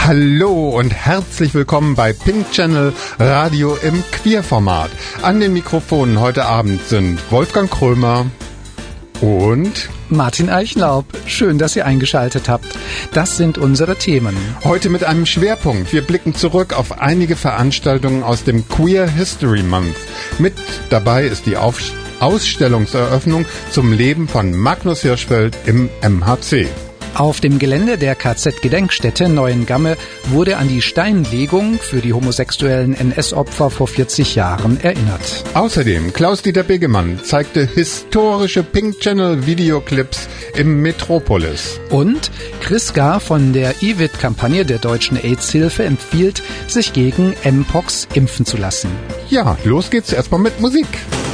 Hallo und herzlich willkommen bei Pink Channel Radio im Queerformat. An den Mikrofonen heute Abend sind Wolfgang Krömer und Martin Eichlaub. Schön, dass ihr eingeschaltet habt. Das sind unsere Themen. Heute mit einem Schwerpunkt. Wir blicken zurück auf einige Veranstaltungen aus dem Queer History Month. Mit dabei ist die Ausstellungseröffnung zum Leben von Magnus Hirschfeld im MHC. Auf dem Gelände der KZ-Gedenkstätte Neuengamme wurde an die Steinlegung für die homosexuellen NS-Opfer vor 40 Jahren erinnert. Außerdem Klaus-Dieter Begemann zeigte historische Pink Channel Videoclips im Metropolis. Und Chris Gar von der IVID-Kampagne der Deutschen AIDS-Hilfe empfiehlt, sich gegen Mpox impfen zu lassen. Ja, los geht's erstmal mit Musik.